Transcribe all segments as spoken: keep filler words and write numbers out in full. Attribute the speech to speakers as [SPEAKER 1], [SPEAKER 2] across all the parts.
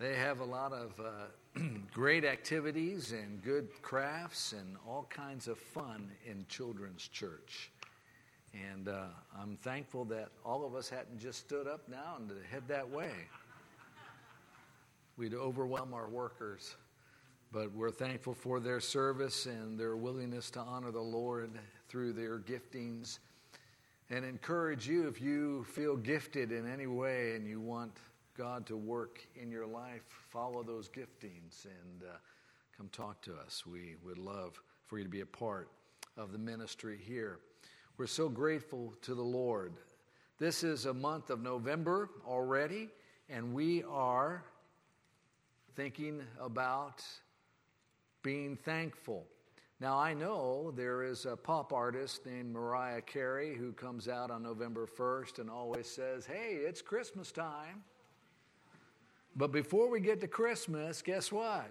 [SPEAKER 1] They have a lot of uh, great activities and good crafts and all kinds of fun in children's church. And uh, I'm thankful that all of us hadn't just stood up now and to head that way. We'd overwhelm our workers. But we're thankful for their service and their willingness to honor the Lord through their giftings. And encourage you, if you feel gifted in any way and you want God to work in your life, follow those giftings and uh, come talk to us. We would love for you to be a part of the ministry here. We're so grateful to the Lord. This is a month of November already, and we are thinking about being thankful. Now, I know there is a pop artist named Mariah Carey who comes out on November first and always says, "Hey, it's Christmas time." But before we get to Christmas, guess what?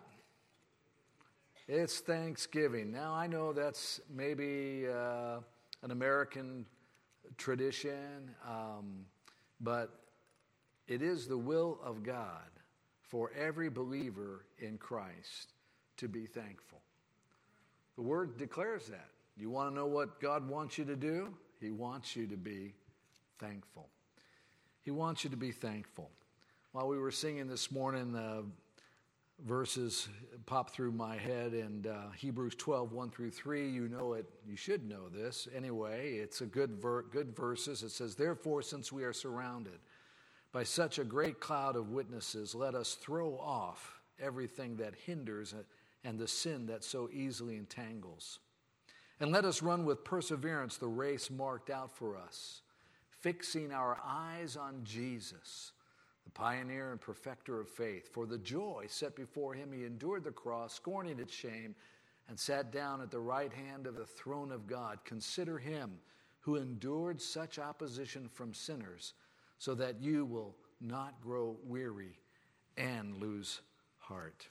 [SPEAKER 1] It's Thanksgiving. Now, I know that's maybe uh, an American tradition, um, but it is the will of God for every believer in Christ to be thankful. The Word declares that. You want to know what God wants you to do? He wants you to be thankful. He wants you to be thankful. While we were singing this morning, uh, verses popped through my head, and uh, Hebrews twelve, one through three, you know it, you should know this. Anyway, it's a good ver- good verses. It says, "Therefore, since we are surrounded by such a great cloud of witnesses, let us throw off everything that hinders and the sin that so easily entangles. And let us run with perseverance the race marked out for us, fixing our eyes on Jesus, the pioneer and perfecter of faith. For the joy set before him, he endured the cross, scorning its shame, and sat down at the right hand of the throne of God. Consider him who endured such opposition from sinners, so that you will not grow weary and lose heart."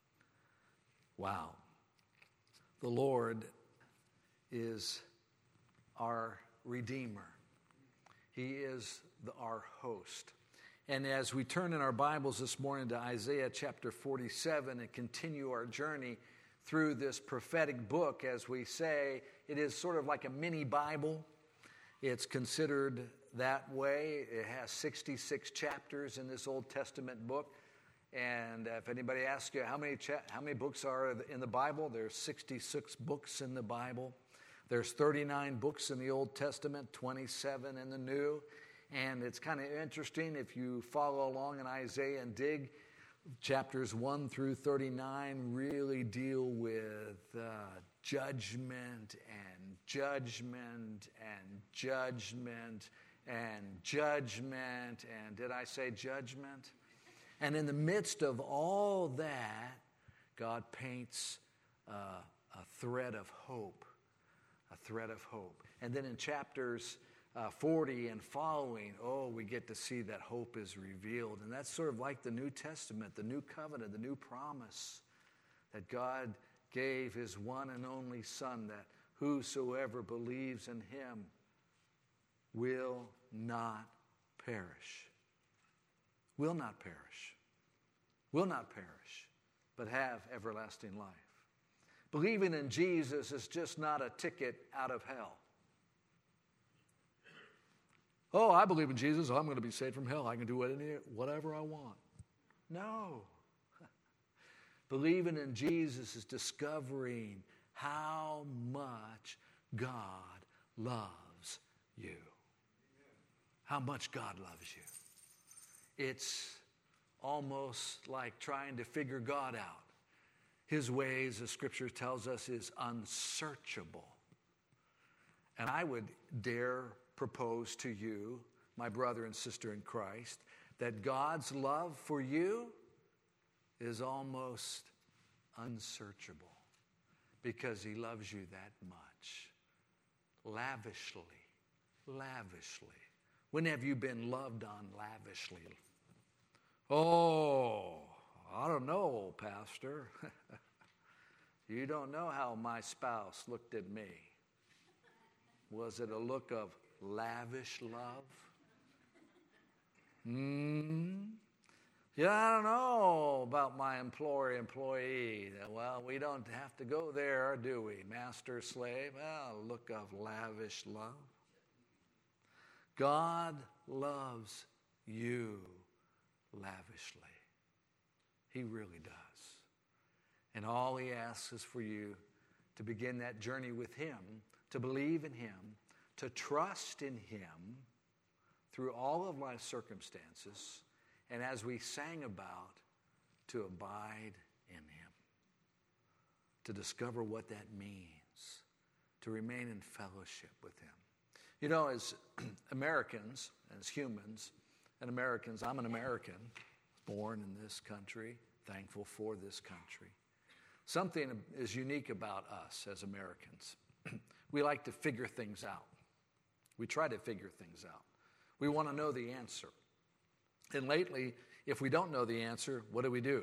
[SPEAKER 1] Wow. The Lord is our Redeemer. He is the, our host. And as we turn in our Bibles this morning to Isaiah chapter forty-seven and continue our journey through this prophetic book, as we say, it is sort of like a mini Bible. It's considered that way. It has sixty-six chapters in this Old Testament book. And if anybody asks you how many cha- how many books are in the Bible, there's sixty-six books in the Bible. There's thirty-nine books in the Old Testament, twenty-seven in the New. And it's kind of interesting if you follow along in Isaiah and dig. Chapters one through thirty-nine really deal with uh, judgment and judgment and judgment and judgment. And did I say judgment? And in the midst of all that, God paints uh, a thread of hope, a thread of hope. And then in chapters uh, forty and following, oh, we get to see that hope is revealed. And that's sort of like the New Testament, the new covenant, the new promise that God gave his one and only Son, that whosoever believes in him will not perish. Will not perish. Will not perish, but have everlasting life. Believing in Jesus is just not a ticket out of hell. Oh, I believe in Jesus, so I'm going to be saved from hell. I can do whatever I want. No. Believing in Jesus is discovering how much God loves you. How much God loves you. It's almost like trying to figure God out. His ways, the Scripture tells us, is unsearchable. And I would dare propose to you, my brother and sister in Christ, that God's love for you is almost unsearchable because he loves you that much. Lavishly, lavishly. When have you been loved on lavishly? Oh, I don't know, Pastor. You don't know how my spouse looked at me. Was it a look of lavish love? Hmm. Yeah, I don't know about my employer-employee. Well, we don't have to go there, do we? Master-slave, well, look of lavish love. God loves you lavishly. He really does. And all he asks is for you to begin that journey with him, to believe in him, to trust in him through all of life's circumstances, and as we sang about, to abide in him, to discover what that means, to remain in fellowship with him. You know, as Americans, as humans, and Americans, I'm an American, born in this country, thankful for this country. Something is unique about us as Americans. We like to figure things out. We try to figure things out. We want to know the answer. And lately, if we don't know the answer, what do we do?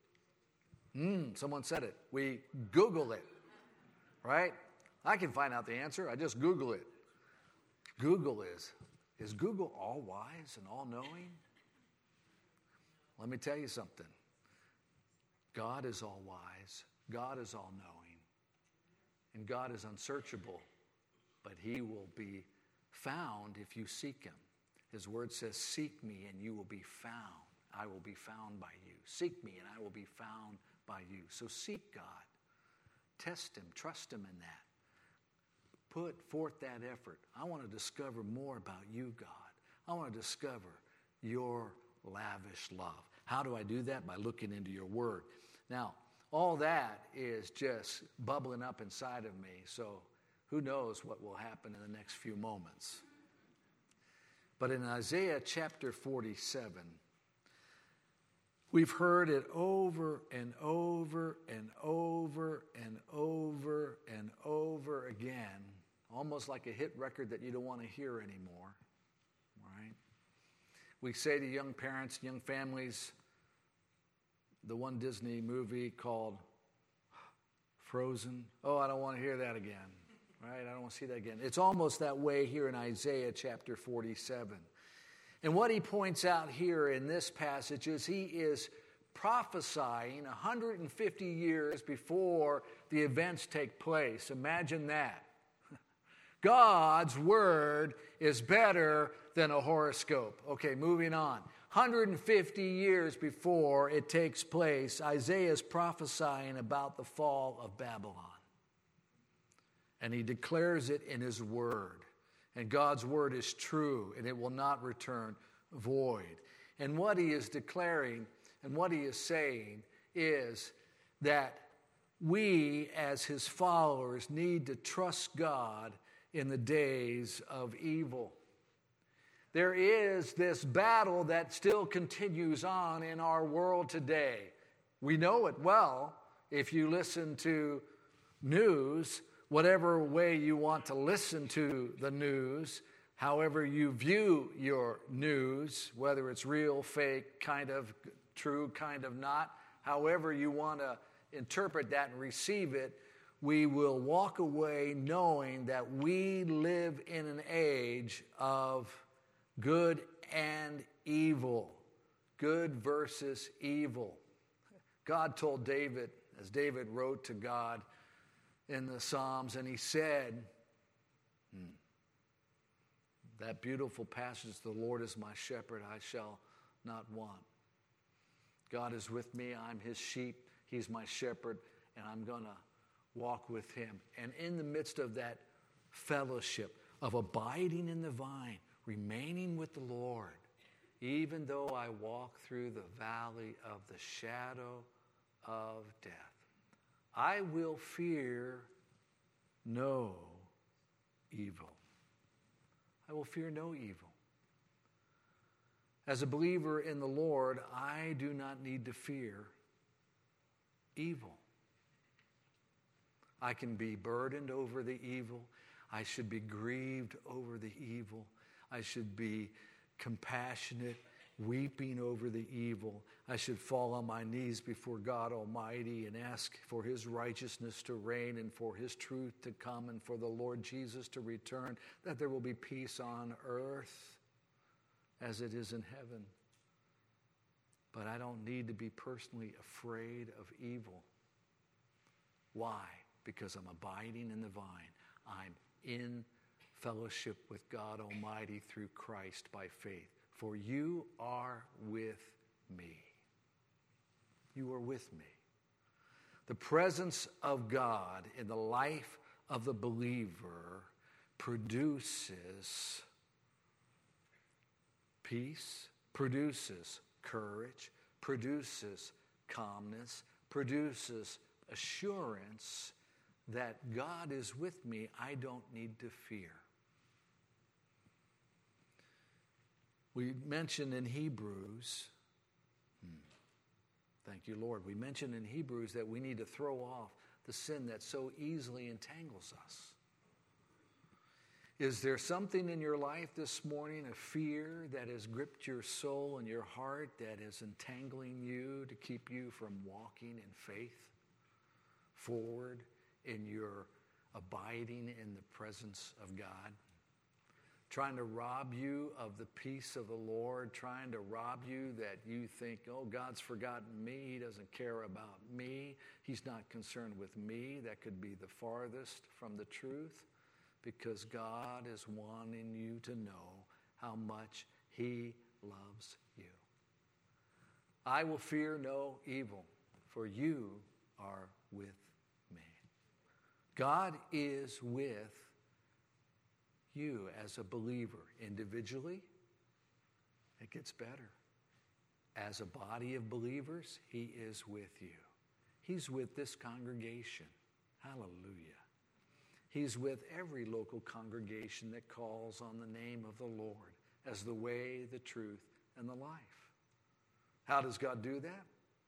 [SPEAKER 1] Hmm, someone said it. We Google it, right? I can find out the answer. I just Google it. Google is, is Google all wise and all knowing? Let me tell you something. God is all wise. God is all knowing. And God is unsearchable, but he will be found if you seek him. His word says, seek me and you will be found. I will be found by you. Seek me and I will be found by you. So seek God. Test him. Trust him in that. Put forth that effort. I want to discover more about you, God. I want to discover your lavish love. How do I do that? By looking into your word. Now, all that is just bubbling up inside of me, so who knows what will happen in the next few moments. But in Isaiah chapter forty-seven, we've heard it over and over and over and over and over again, almost like a hit record that you don't want to hear anymore, right? We say to young parents, young families, the one Disney movie called Frozen, oh, I don't want to hear that again. Right? I don't want to see that again. It's almost that way here in Isaiah chapter forty-seven. And what he points out here in this passage is he is prophesying one hundred fifty years before the events take place. Imagine that. God's word is better than a horoscope. Okay, moving on. one hundred fifty years before it takes place, Isaiah is prophesying about the fall of Babylon. And he declares it in his word. And God's word is true, and it will not return void. And what he is declaring and what he is saying is that we, as his followers, need to trust God in the days of evil. There is this battle that still continues on in our world today. We know it well if you listen to news. Whatever way you want to listen to the news, however you view your news, whether it's real, fake, kind of true, kind of not, however you want to interpret that and receive it, we will walk away knowing that we live in an age of good and evil, good versus evil. God told David, as David wrote to God, in the Psalms, and he said, hmm, that beautiful passage, the Lord is my shepherd, I shall not want. God is with me, I'm his sheep, he's my shepherd, and I'm going to walk with him. And in the midst of that fellowship of abiding in the vine, remaining with the Lord, even though I walk through the valley of the shadow of death, I will fear no evil. I will fear no evil. As a believer in the Lord, I do not need to fear evil. I can be burdened over the evil. I should be grieved over the evil. I should be compassionate, weeping over the evil. I should fall on my knees before God Almighty and ask for his righteousness to reign and for his truth to come and for the Lord Jesus to return, that there will be peace on earth as it is in heaven. but I don't need to be personally afraid of evil. Why? Because I'm abiding in the vine. I'm in fellowship with God Almighty through Christ by faith. For you are with me. You are with me. The presence of God in the life of the believer produces peace, produces courage, produces calmness, produces assurance that God is with me. I don't need to fear. We mentioned in Hebrews, hmm, thank you, Lord. We mentioned in Hebrews that we need to throw off the sin that so easily entangles us. Is there something in your life this morning, a fear that has gripped your soul and your heart that is entangling you to keep you from walking in faith forward in your abiding in the presence of God? Trying to rob you of the peace of the Lord, trying to rob you that you think, oh, God's forgotten me, He doesn't care about me, He's not concerned with me. That could be the farthest from the truth, because God is wanting you to know how much He loves you. I will fear no evil, for you are with me. God is with you as a believer individually. It gets better. As a body of believers, He is with you. He's with this congregation. Hallelujah. He's with every local congregation that calls on the name of the Lord as the way, the truth, and the life. How does God do that?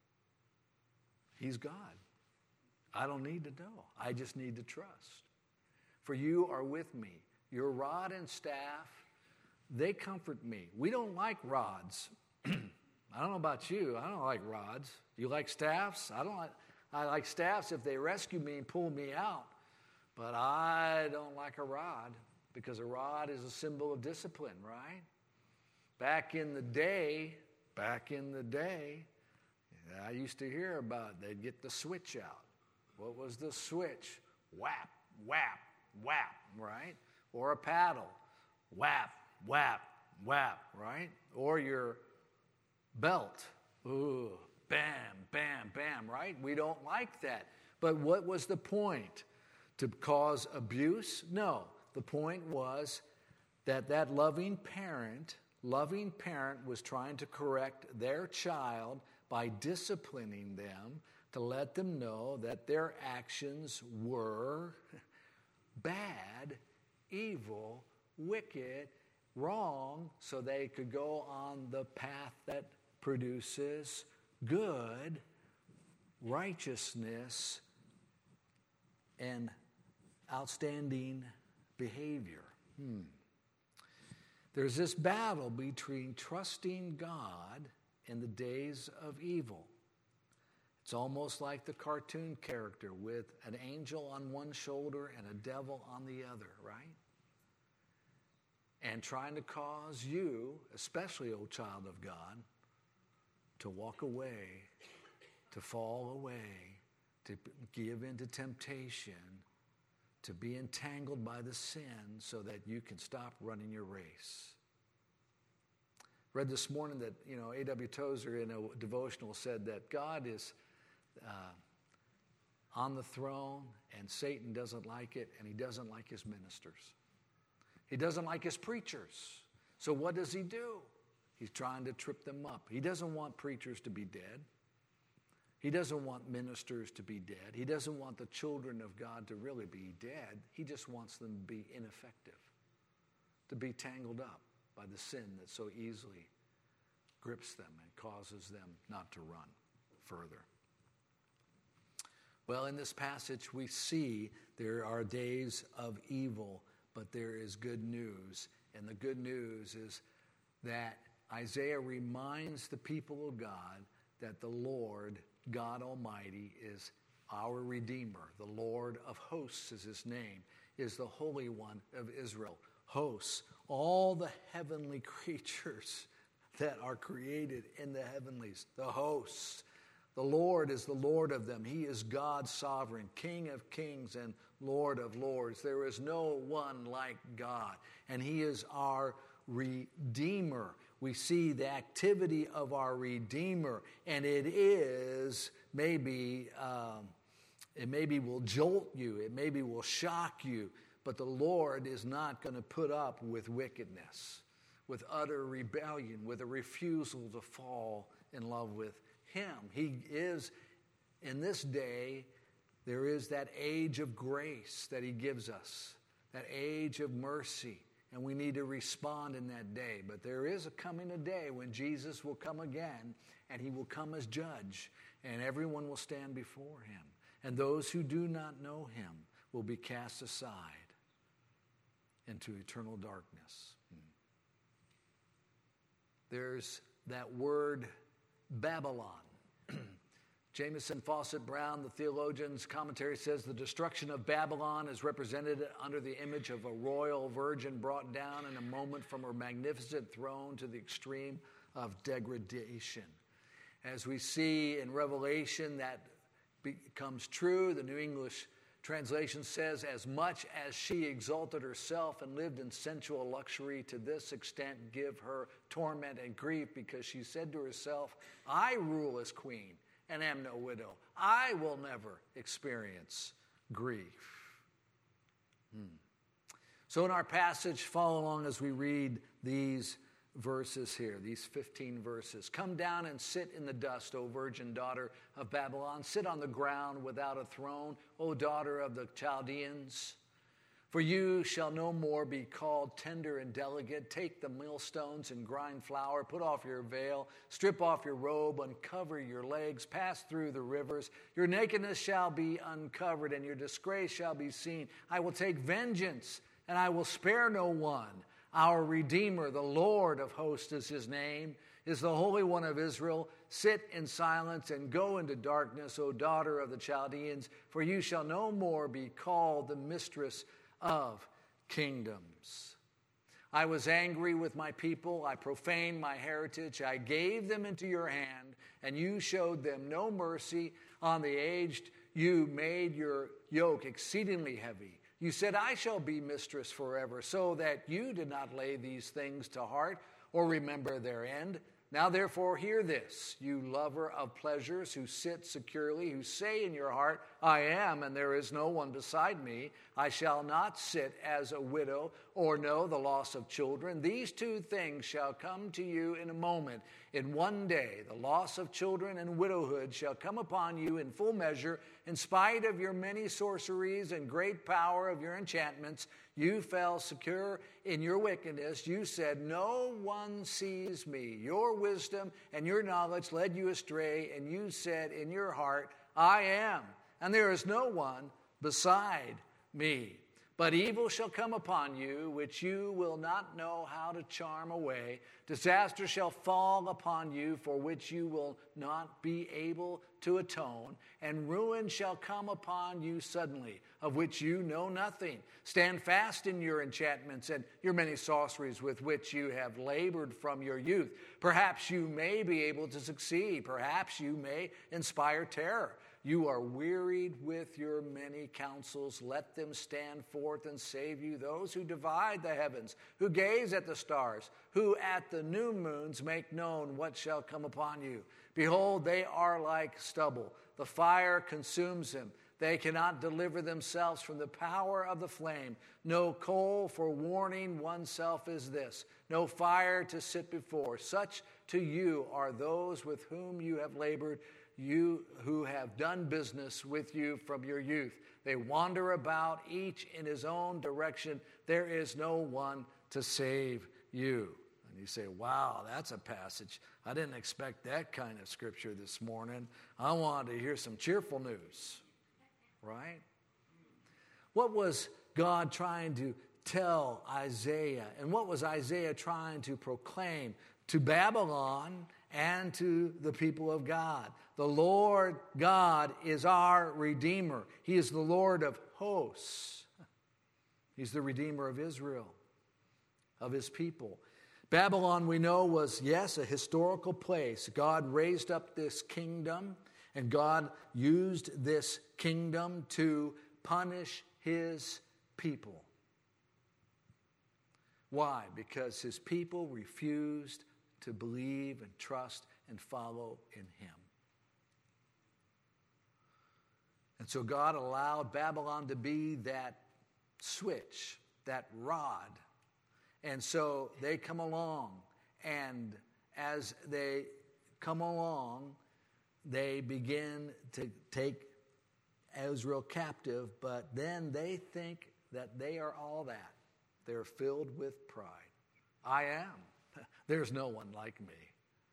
[SPEAKER 1] He's God. I don't need to know. I just need to trust. For you are with me. Your rod and staff, they comfort me. We don't like rods. I don't know about you. I don't like rods. You like staffs? I don't like, I like staffs if they rescue me and pull me out. But I don't like a rod, because a rod is a symbol of discipline, right? Back in the day, back in the day, I used to hear about they'd get the switch out. What was the switch? Whap, whap, whap, right? Or a paddle. Whap, whap, whap, right? Or your belt. Ooh, bam, bam, bam, right? We don't like that. But what was the point? To cause abuse? No. The point was that that loving parent, loving parent was trying to correct their child by disciplining them to let them know that their actions were bad, evil, wicked, wrong, so they could go on the path that produces good, righteousness, and outstanding behavior. Hmm. There's this battle between trusting God in the days of evil. It's almost like the cartoon character with an angel on one shoulder and a devil on the other, right? And trying to cause you, especially, O child of God, to walk away, to fall away, to give into temptation, to be entangled by the sin so that you can stop running your race. Read this morning that, you know, A W Tozer in a devotional said that God is uh, on the throne and Satan doesn't like it, and he doesn't like his ministers. He doesn't like his preachers. So what does he do? He's trying to trip them up. He doesn't want preachers to be dead. He doesn't want ministers to be dead. He doesn't want the children of God to really be dead. He just wants them to be ineffective, to be tangled up by the sin that so easily grips them and causes them not to run further. Well, in this passage, we see there are days of evil, but there is good news. And the good news is that Isaiah reminds the people of God that the Lord God Almighty is our Redeemer. The Lord of hosts is his name, is the Holy One of Israel. Hosts, all the heavenly creatures that are created in the heavenlies, the hosts. The Lord is the Lord of them. He is God sovereign, King of kings and Lord of lords. There is no one like God, and he is our Redeemer. We see the activity of our Redeemer, and it is maybe, um, it maybe will jolt you, it maybe will shock you, but the Lord is not going to put up with wickedness, with utter rebellion, with a refusal to fall in love with him. He is, in this day, there is that age of grace that he gives us, that age of mercy, and we need to respond in that day. But there is a coming a day when Jesus will come again, and he will come as judge, and everyone will stand before him. And those who do not know him will be cast aside into eternal darkness. There's that word Babylon. Jameson Fawcett Brown, the theologian's commentary, says the destruction of Babylon is represented under the image of a royal virgin brought down in a moment from her magnificent throne to the extreme of degradation. As we see in Revelation, that becomes true. The New English translation says, as much as she exalted herself and lived in sensual luxury, to this extent give her torment and grief, because she said to herself, I rule as queen and am no widow. I will never experience grief. Hmm. So in our passage, follow along as we read these verses here, these fifteen verses. Come down and sit in the dust, O virgin daughter of Babylon. Sit on the ground without a throne, O daughter of the Chaldeans. For you shall no more be called tender and delicate. Take the millstones and grind flour. Put off your veil. Strip off your robe. Uncover your legs. Pass through the rivers. Your nakedness shall be uncovered, and your disgrace shall be seen. I will take vengeance, and I will spare no one. Our Redeemer, the Lord of hosts is his name, is the Holy One of Israel. Sit in silence and go into darkness, O daughter of the Chaldeans, for you shall no more be called the mistress of kingdoms. I was angry with my people. I profaned my heritage. I gave them into your hand, and you showed them no mercy. On the aged, you made your yoke exceedingly heavy. You said, I shall be mistress forever, so that you did not lay these things to heart or remember their end. Now therefore hear this, you lover of pleasures who sit securely, who say in your heart, I am, and there is no one beside me. I shall not sit as a widow or know the loss of children. These two things shall come to you in a moment. In one day, the loss of children and widowhood shall come upon you in full measure. In spite of your many sorceries and great power of your enchantments, you fell secure in your wickedness. You said, no one sees me. Your wisdom and your knowledge led you astray, and you said in your heart, I am, and there is no one beside me. But evil shall come upon you, which you will not know how to charm away. Disaster shall fall upon you, for which you will not be able to atone. And ruin shall come upon you suddenly, of which you know nothing. Stand fast in your enchantments and your many sorceries with which you have labored from your youth. Perhaps you may be able to succeed. Perhaps you may inspire terror. You are wearied with your many counsels. Let them stand forth and save you. Those who divide the heavens, who gaze at the stars, who at the new moons make known what shall come upon you. Behold, they are like stubble. The fire consumes them. They cannot deliver themselves from the power of the flame. No coal for warning oneself is this. No fire to sit before. Such to you are those with whom you have labored, you who have done business with you from your youth. They wander about, each in his own direction. There is no one to save you. And you say, wow, that's a passage. I didn't expect that kind of scripture this morning. I wanted to hear some cheerful news, right? What was God trying to tell Isaiah? And what was Isaiah trying to proclaim to Babylon and to the people of God? The Lord God is our Redeemer. He is the Lord of hosts. He's the Redeemer of Israel, of his people. Babylon, we know, was, yes, a historical place. God raised up this kingdom, and God used this kingdom to punish his people. Why? Because his people refused to believe and trust and follow in him. And so God allowed Babylon to be that switch, that rod. And so they come along, and as they come along, they begin to take Israel captive, but then they think that they are all that. They're filled with pride. I am. There's no one like me.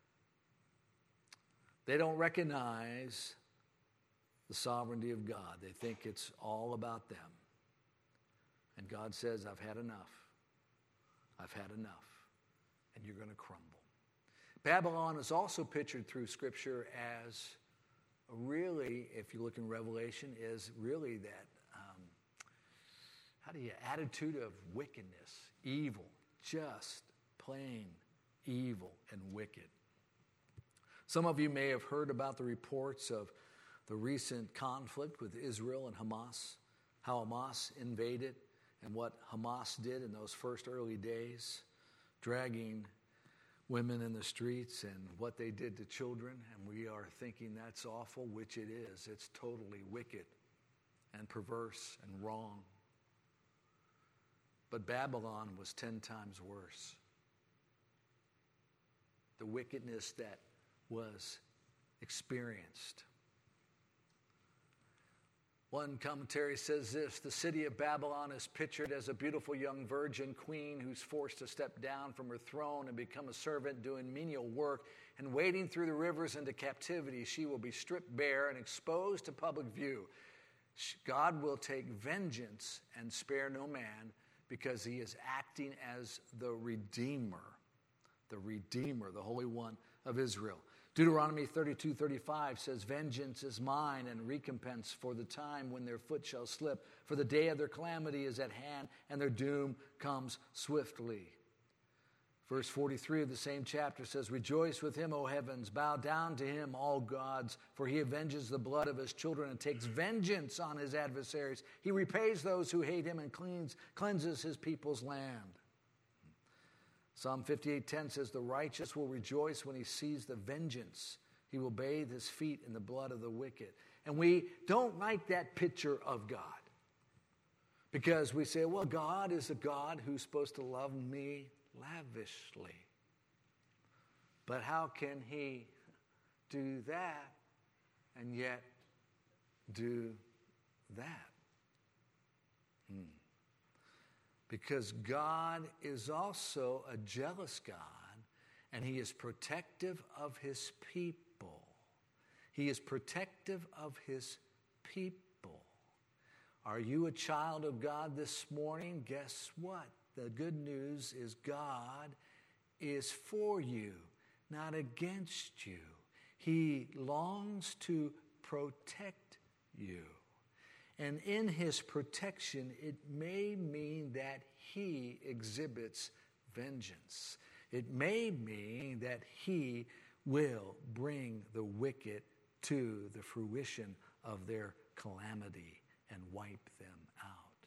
[SPEAKER 1] They don't recognize the sovereignty of God. They think it's all about them. And God says, I've had enough. I've had enough. And you're going to crumble. Babylon is also pictured through Scripture as really, if you look in Revelation, is really that, um, how do you, attitude of wickedness, evil, just plain evil and wicked. Some of you may have heard about the reports of the recent conflict with Israel and Hamas, how Hamas invaded and what Hamas did in those first early days, dragging women in the streets and what they did to children. And we are thinking that's awful, which it is. It's totally wicked and perverse and wrong. But Babylon was ten times worse. The wickedness that was experienced. One commentary says this: the city of Babylon is pictured as a beautiful young virgin queen who's forced to step down from her throne and become a servant doing menial work and wading through the rivers into captivity. She will be stripped bare and exposed to public view. God will take vengeance and spare no man because he is acting as the Redeemer, the Redeemer, the Holy One of Israel. Deuteronomy thirty-two thirty-five says, vengeance is mine and recompense for the time when their foot shall slip. For the day of their calamity is at hand and their doom comes swiftly. Verse forty-three of the same chapter says, rejoice with him, O heavens, bow down to him, all gods, for he avenges the blood of his children and takes vengeance on his adversaries. He repays those who hate him and cleans, cleanses his people's land. Psalm fifty-eight ten says, the righteous will rejoice when he sees the vengeance. He will bathe his feet in the blood of the wicked. And we don't like that picture of God. Because we say, well, God is a God who's supposed to love me lavishly. But how can he do that and yet do that? Hmm. Because God is also a jealous God, and he is protective of his people. He is protective of his people. Are you a child of God this morning? Guess what? The good news is God is for you, not against you. He longs to protect you. And in his protection, it may mean that he exhibits vengeance. It may mean that he will bring the wicked to the fruition of their calamity and wipe them out.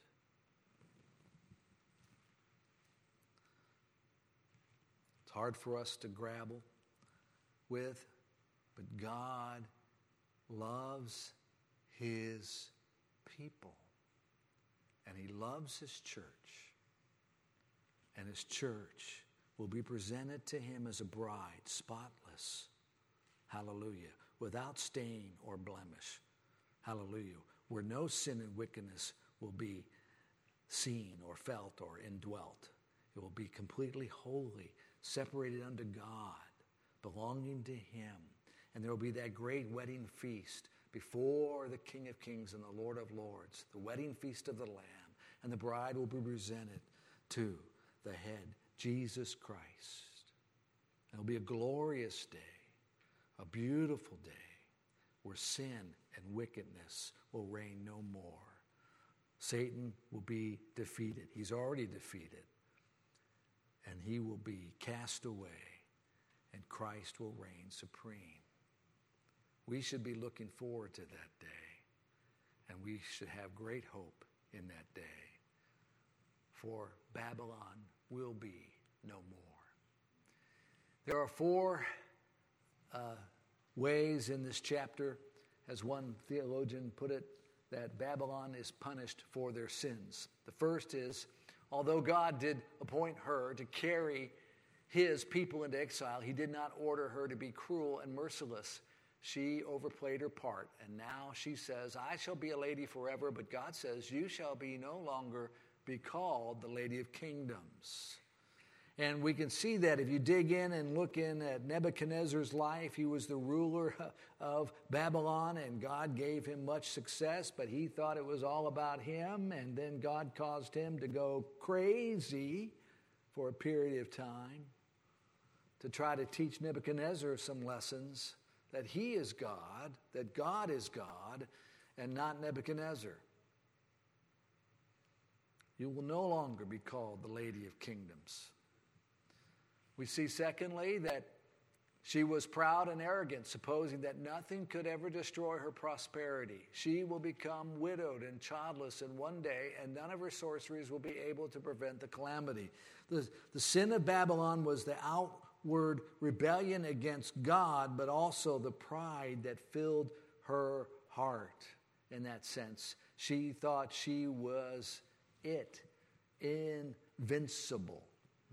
[SPEAKER 1] It's hard for us to grapple with, but God loves his people. And he loves his church. And his church will be presented to him as a bride, spotless. Hallelujah. Without stain or blemish. Hallelujah. Where no sin and wickedness will be seen or felt or indwelt. It will be completely holy, separated unto God, belonging to him. And there will be that great wedding feast before the King of Kings and the Lord of Lords, the wedding feast of the Lamb, and the bride will be presented to the head, Jesus Christ. It will be a glorious day, a beautiful day, where sin and wickedness will reign no more. Satan will be defeated. He's already defeated. and he will be cast away, and Christ will reign supreme. We should be looking forward to that day, and we should have great hope in that day, for Babylon will be no more. There are four uh, ways in this chapter, as one theologian put it, that Babylon is punished for their sins. The first is, although God did appoint her to carry his people into exile, he did not order her to be cruel and merciless. She overplayed her part, and now she says, I shall be a lady forever, but God says, you shall be no longer be called the Lady of Kingdoms. And we can see that if you dig in and look in at Nebuchadnezzar's life. He was the ruler of Babylon, and God gave him much success, but he thought it was all about him, and then God caused him to go crazy for a period of time to try to teach Nebuchadnezzar some lessons, that he is God, that God is God, and not Nebuchadnezzar. You will no longer be called the Lady of Kingdoms. We see, secondly, that she was proud and arrogant, supposing that nothing could ever destroy her prosperity. She will become widowed and childless in one day, and none of her sorceries will be able to prevent the calamity. The, the sin of Babylon was the outward rebellion against God, but also the pride that filled her heart in that sense. She thought she was it, invincible.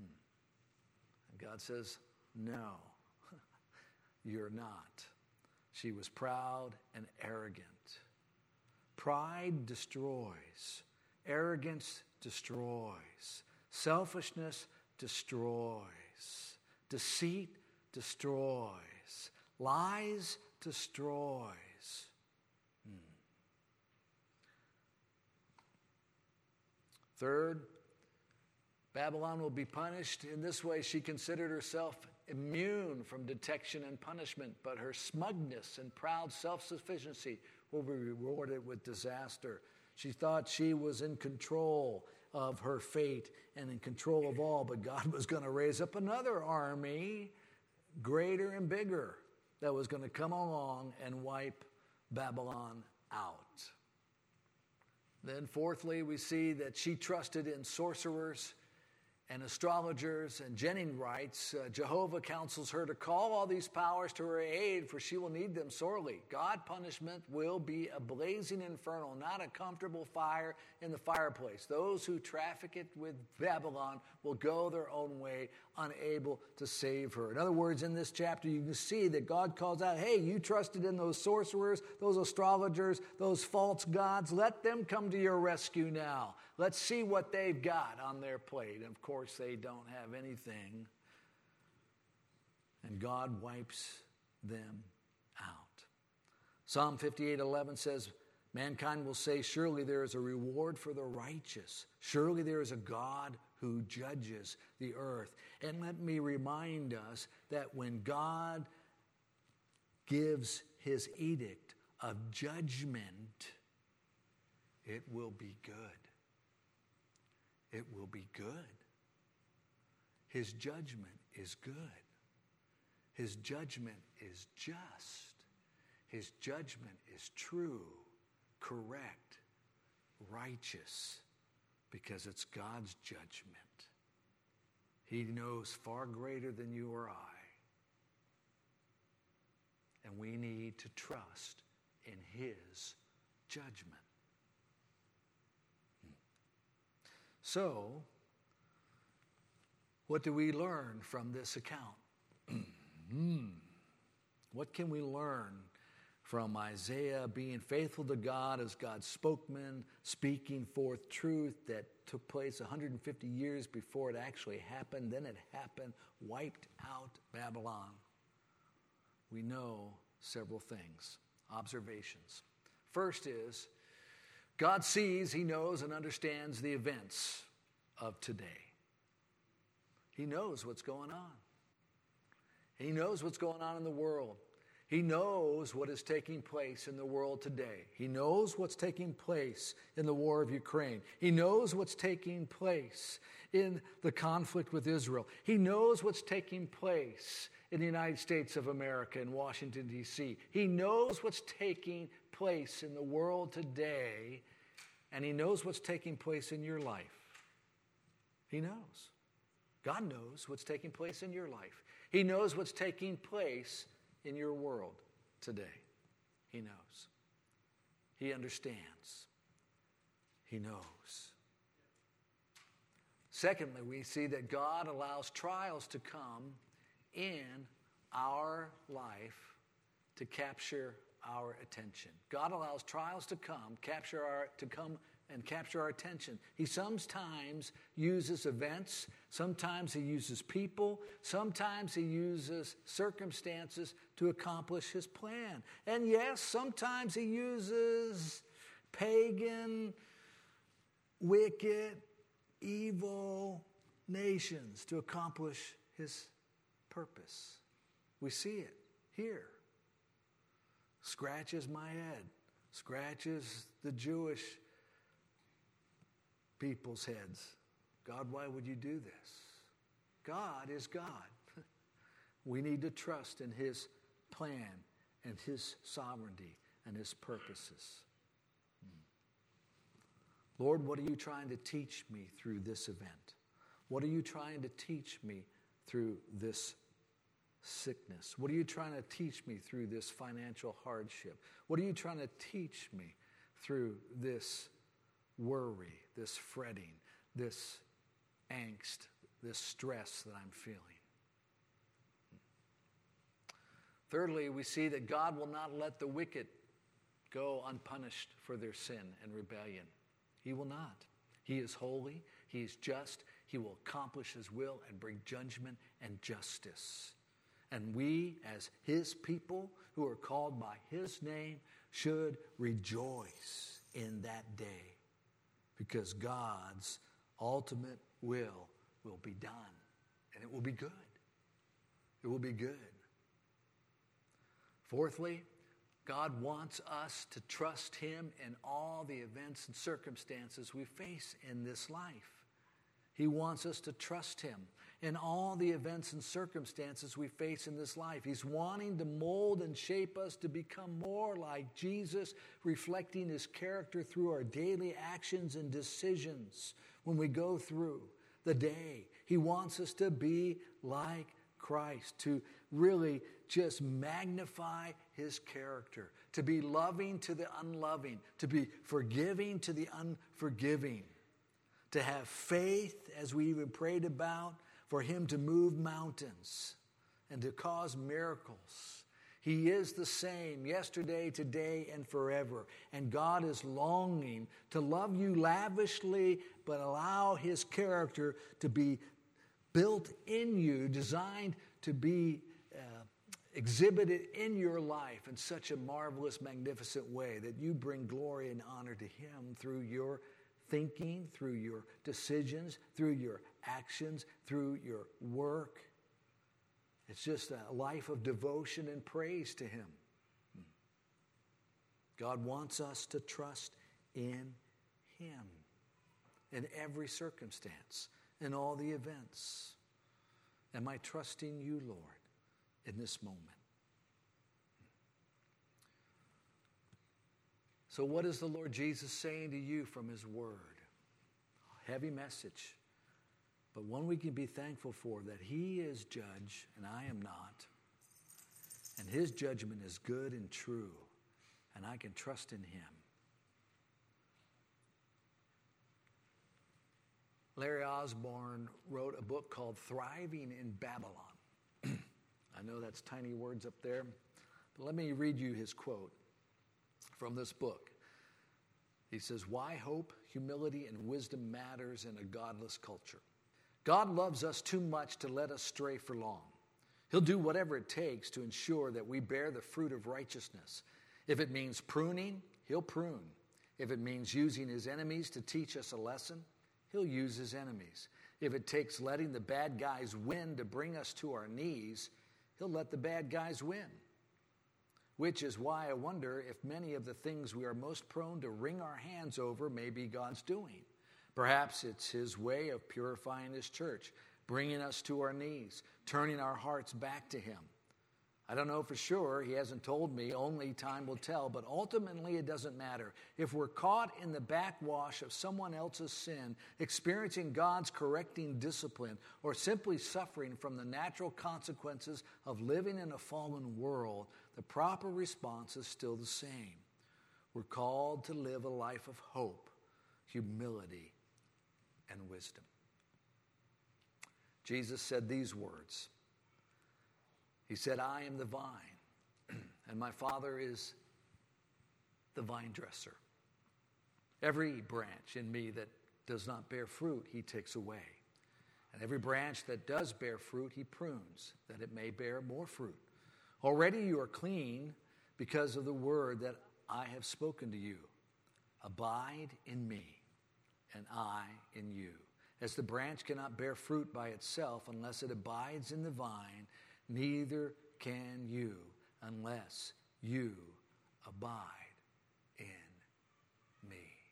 [SPEAKER 1] God says, no, you're not. She was proud and arrogant. Pride destroys. Arrogance destroys. Selfishness destroys. Deceit destroys. Lies destroys. Hmm. Third, Babylon will be punished. In this way, she considered herself immune from detection and punishment, but her smugness and proud self-sufficiency will be rewarded with disaster. She thought she was in control of her fate and in control of all, but God was going to raise up another army, greater and bigger, that was going to come along and wipe Babylon out. Then fourthly, we see that she trusted in sorcerers and astrologers, and Jennings writes, uh, Jehovah counsels her to call all these powers to her aid, for she will need them sorely. God punishment will be a blazing inferno, not a comfortable fire in the fireplace. Those who traffic it with Babylon will go their own way, unable to save her. In other words, in this chapter, you can see that God calls out, hey, you trusted in those sorcerers, those astrologers, those false gods. Let them come to your rescue now. Let's see what they've got on their plate. And of course, they don't have anything. And God wipes them out. Psalm fifty-eight eleven says, mankind will say, surely there is a reward for the righteous. Surely there is a God who judges the earth. And let me remind us that when God gives his edict of judgment, it will be good. It will be good. His judgment is good. His judgment is just. His judgment is true, correct, righteous, because it's God's judgment. He knows far greater than you or I. And we need to trust in his judgment. So, what do we learn from this account? What can we learn from Isaiah being faithful to God as God's spokesman, speaking forth truth that took place one hundred fifty years before it actually happened? Then it happened, wiped out Babylon. We know several things, observations. First is, God sees, he knows, and understands the events of today. He knows what's going on. He knows what's going on in the world. He knows what is taking place in the world today. He knows what's taking place in the war of Ukraine. He knows what's taking place in the conflict with Israel. He knows what's taking place in the United States of America in Washington, D C He knows what's taking place in the world today, and he knows what's taking place in your life. He knows. God knows what's taking place in your life. He knows what's taking place in your world today. He knows. He understands. He knows. Secondly, we see that God allows trials to come in our life to capture our attention. God allows trials to come, capture our to come and capture our attention. He sometimes uses events, sometimes he uses people, sometimes he uses circumstances to accomplish his plan. And yes, sometimes he uses pagan, wicked, evil nations to accomplish his purpose. We see it here. Scratches my head, scratches the Jewish people's heads. God, why would you do this? God is God. We need to trust in his plan and his sovereignty and his purposes. Lord, what are you trying to teach me through this event? What are you trying to teach me through this sickness? What are you trying to teach me through this financial hardship? What are you trying to teach me through this worry, this fretting, this angst, this stress that I'm feeling? Thirdly, we see that God will not let the wicked go unpunished for their sin and rebellion. He will not. He is holy. He is just. He will accomplish his will and bring judgment and justice. And we, as his people who are called by his name, should rejoice in that day, because God's ultimate will will be done, and it will be good. It will be good. Fourthly, God wants us to trust him in all the events and circumstances we face in this life. He wants us to trust him in all the events and circumstances we face in this life. He's wanting to mold and shape us to become more like Jesus, reflecting his character through our daily actions and decisions when we go through the day. He wants us to be like Christ, to really just magnify his character, to be loving to the unloving, to be forgiving to the unforgiving, to have faith, as we even prayed about, for him to move mountains and to cause miracles. He is the same yesterday, today, and forever. And God is longing to love you lavishly, but allow his character to be built in you, designed to be uh, exhibited in your life in such a marvelous, magnificent way that you bring glory and honor to him through your thinking, through your decisions, through your actions, through your work. It's just a life of devotion and praise to him. God wants us to trust in him in every circumstance, in all the events. Am I trusting you, Lord, in this moment? So what is the Lord Jesus saying to you from his word? A heavy message, but one we can be thankful for, that he is judge and I am not. And his judgment is good and true, and I can trust in him. Larry Osborne wrote a book called Thriving in Babylon. I know that's tiny words up there, but let me read you his quote from this book. He says, "Why hope, humility, and wisdom matters in a godless culture. God loves us too much to let us stray for long. He'll do whatever it takes to ensure that we bear the fruit of righteousness. If it means pruning, he'll prune. If it means using his enemies to teach us a lesson, he'll use his enemies. If it takes letting the bad guys win to bring us to our knees, he'll let the bad guys win. which is why I wonder if many of the things we are most prone to wring our hands over may be God's doing. Perhaps it's his way of purifying his church, bringing us to our knees, turning our hearts back to him. I don't know for sure. He hasn't told me. Only time will tell. But ultimately, it doesn't matter. If we're caught in the backwash of someone else's sin, experiencing God's correcting discipline, or simply suffering from the natural consequences of living in a fallen world, the proper response is still the same. We're called to live a life of hope, humility, and wisdom. Jesus said these words. He said, I am the vine, and my Father is the vine dresser. Every branch in me that does not bear fruit, he takes away. And every branch that does bear fruit, he prunes, that it may bear more fruit. Already you are clean because of the word that I have spoken to you. Abide in me, and I in you. As the branch cannot bear fruit by itself unless it abides in the vine, neither can you unless you abide in me.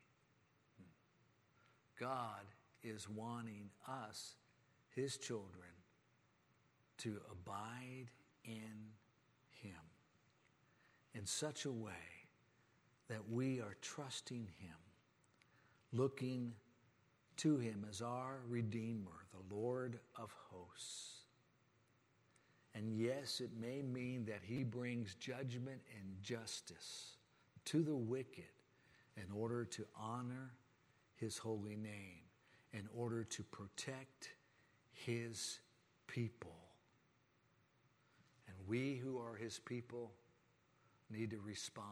[SPEAKER 1] God is wanting us, his children, to abide in him in such a way that we are trusting him, looking to him as our Redeemer, the Lord of hosts. And yes, it may mean that he brings judgment and justice to the wicked in order to honor his holy name, in order to protect his people. And we who are his people need to respond.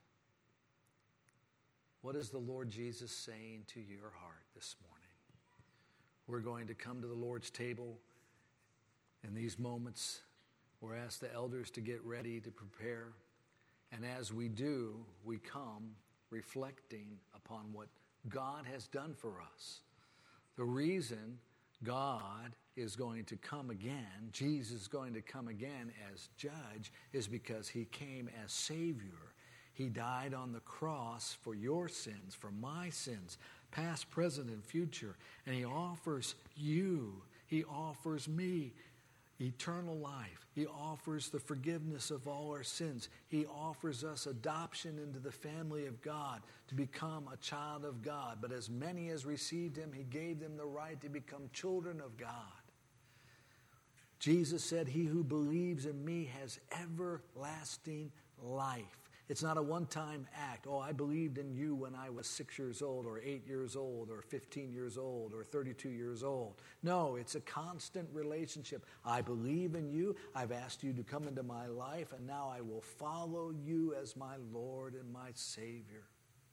[SPEAKER 1] What is the Lord Jesus saying to your heart this morning? We're going to come to the Lord's table in these moments. We're asked the elders to get ready to prepare. And as we do, we come reflecting upon what God has done for us. The reason God is going to come again, Jesus is going to come again as judge, is because he came as Savior. He died on the cross for your sins, for my sins, past, present, and future. And he offers you, he offers me eternal life. He offers the forgiveness of all our sins. He offers us adoption into the family of God, to become a child of God. But as many as received him, he gave them the right to become children of God. Jesus said, he who believes in me has everlasting life. It's not a one-time act. Oh, I believed in you when I was six years old or eight years old or fifteen years old or thirty-two years old. No, it's a constant relationship. I believe in you. I've asked you to come into my life, and now I will follow you as my Lord and my Savior.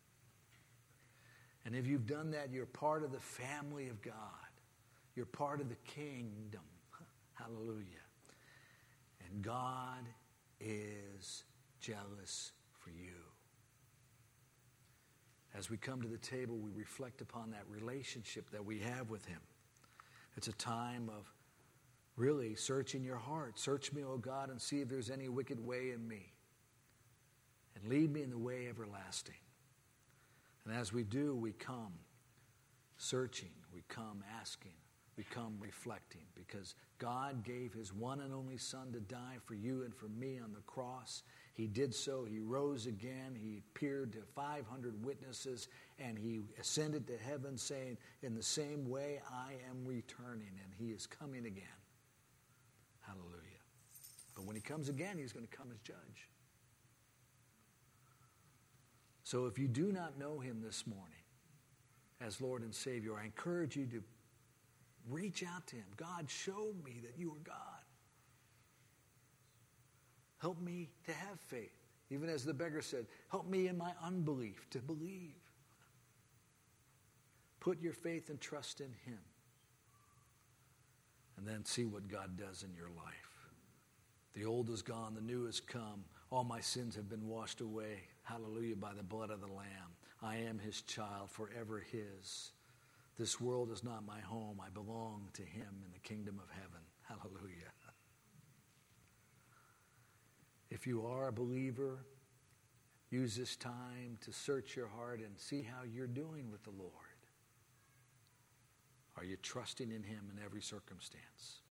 [SPEAKER 1] And if you've done that, you're part of the family of God. You're part of the kingdom. Hallelujah. And God is jealous for you. As we come to the table, we reflect upon that relationship that we have with him. It's a time of really searching your heart. Search me, O God, and see if there's any wicked way in me. And lead me in the way everlasting. And as we do, we come searching. We come asking. We come reflecting. Because God gave his one and only Son to die for you and for me on the cross. He did so. He rose again. He appeared to five hundred witnesses, and he ascended to heaven, saying, in the same way, I am returning, and he is coming again. Hallelujah. But when he comes again, he's going to come as judge. So if you do not know him this morning as Lord and Savior, I encourage you to reach out to him. God, show me that you are God. Help me to have faith. Even as the beggar said, help me in my unbelief to believe. Put your faith and trust in him. And then see what God does in your life. The old is gone, the new has come. All my sins have been washed away. Hallelujah, by the blood of the Lamb. I am his child, forever his. This world is not my home. I belong to him in the kingdom of heaven. Hallelujah. If you are a believer, use this time to search your heart and see how you're doing with the Lord. Are you trusting in Him in every circumstance?